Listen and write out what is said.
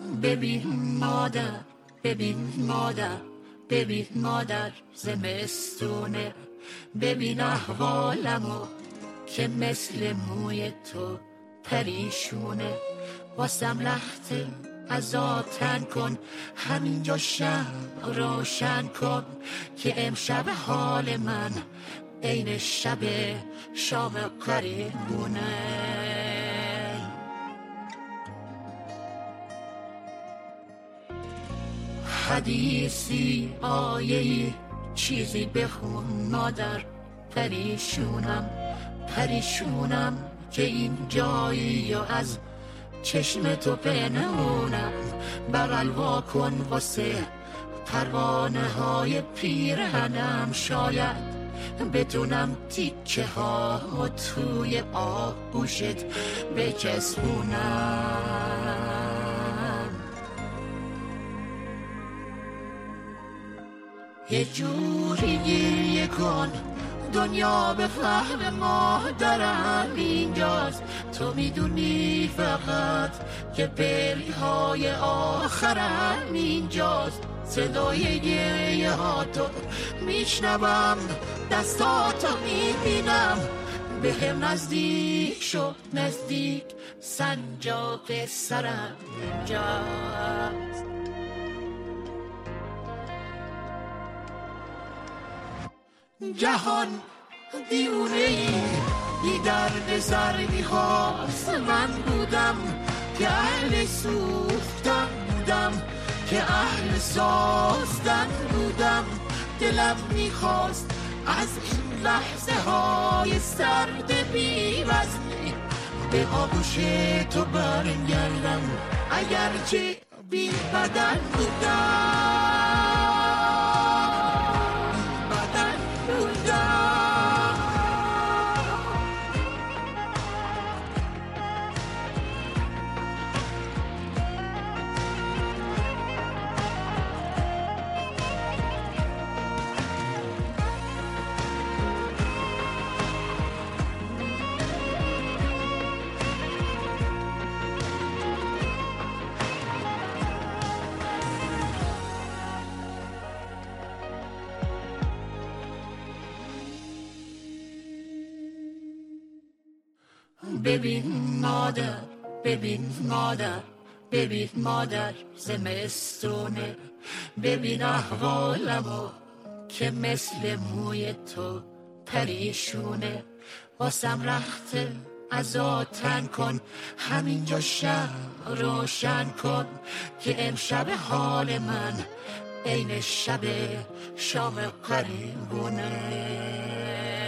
ببین مادر، ببین مادر، ببین مادر زمستونه، ببین احوالمو که مثل موی تو پریشونه. واسم لخته ازاتن کن، همینجا شب روشن کن که امشب حال من عین شب شام قریبونه. حدیثی آیه‌ای چیزی بخون مادر، پریشونم پریشونم که این جایی و از چشم تو پنهونم. بغل وا کن واسه پروانه های پیرهنم، شاید بتونم تیکه ها و توی آغوشت بچسبونم. یه جوری گریه کن دنیا به فهم مادرم اینجاست، تو میدونی فقط که پریهای آخرم اینجاست. صدای گریه ها تو میشنوم، دستاتو میبینم، به هم نزدیک شو نزدیک، سنجاق سرم اینجاست. جهان دیونه ای بی درد سردی خواست، من بودم که اهل سوختن بودم، که اهل ساختن بودم. دلم میخواست از این لحظه های سرد بی وزنی به آغوش تو برگردم، اگرچه بی بدن بودم. ببین مادر، ببین مادر، ببین مادر زمستونه، ببین احوالمو که مثل موی تو پریشونه. واسم رخته ازاتن کن، همینجا شب روشن کن که امشب حال من عین شب شام قریبونه.